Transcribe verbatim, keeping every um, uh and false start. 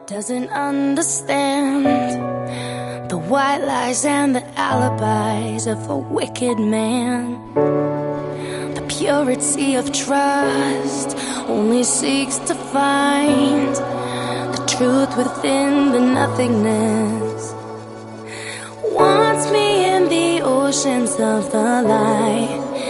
doesn't understand the white lies and the alibis of a wicked man. The purity of trust only seeks to find the truth within the nothingness. Wants me in the oceans of the light,